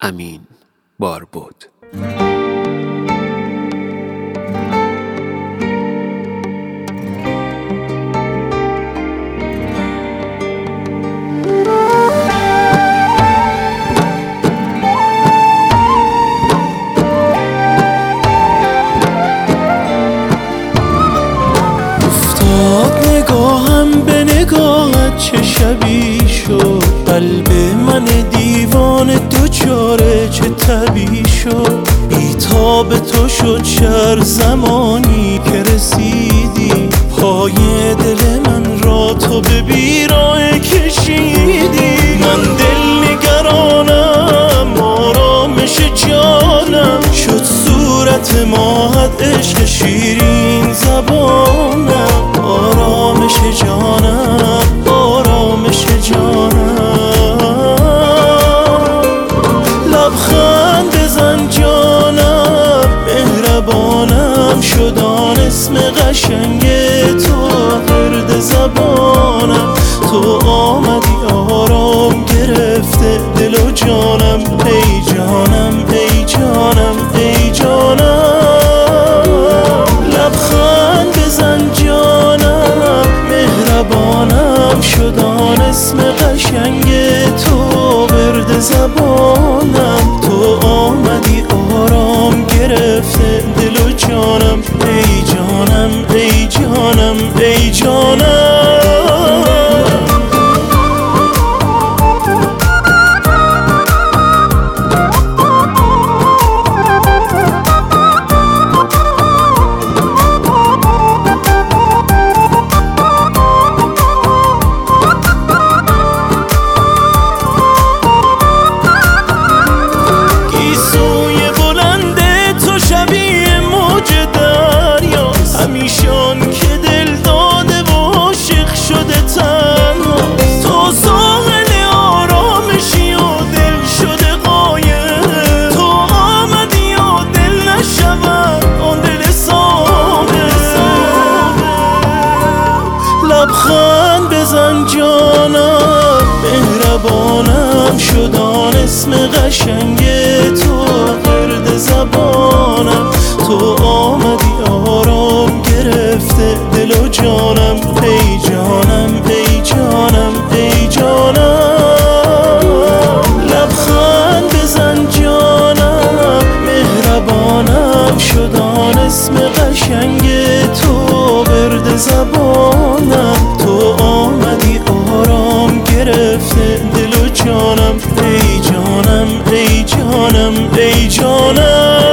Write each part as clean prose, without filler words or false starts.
امین باربد. افتاد نگاهم به نگاهت چه شبی شد، قلب من دیوانه دوچاره چه تبی شد. بیتاب تو شد شهر زمانی که رسیدی، پای دل من را تو به بیراه کشیدی. من دل نگرانم آرامش جانم، شد صورت ماهت عشق شیرین زبانم. آرامش جانم، آرامش جانم. لبخند بزن جانم، مهربانم شدان اسم قشنگ تو ورد زبانم. تو آمدی آرام گرفته دل و جانم، ای جانم ای جانم ای جانم. لبخند بزن جانم، مهربانم شدان اسم قشنگ تو ورد زبانم. تو آمدی آرام گرفته دل و جانم، ای جانم ای جانم ای جانم. همیشان که دل داده و عاشق شده تنهاست، تو ساحل آرامشی و دل شده قایم. تو آمدی و دل نشود آن دل ساده. لبخند بزن جانم، مهربانم شدان اسم قشنگ تو ورد زبانم. تو آمدی آرام گرفته دل و جانم، ای جانم ای جانم ای جانم. لبخند بزن جانم، مهربانم شدان اسم قشنگ تو ورد زبانم. تو آمدی آرام گرفته دل و جانم، ای جانم ای جانم ای جانم.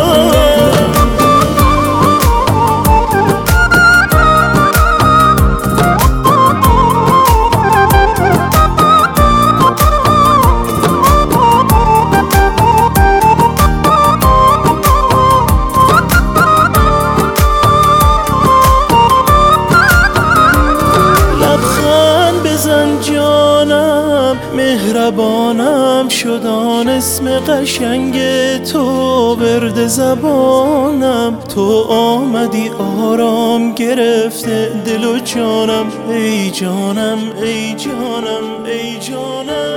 مهربانم شدان اسم قشنگ تو ورد زبانم. تو آمدی آرام گرفته دل و جانم، ای جانم ای جانم ای جانم.